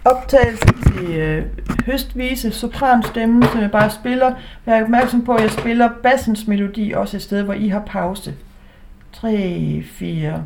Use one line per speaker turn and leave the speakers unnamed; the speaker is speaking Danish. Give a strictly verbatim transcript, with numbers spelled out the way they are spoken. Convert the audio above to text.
optagelse til øh, høstvise, sopranstemme, som jeg bare spiller. Jeg er opmærksom på, at jeg spiller bassens melodi også et sted, hvor I har pause. tre, fire...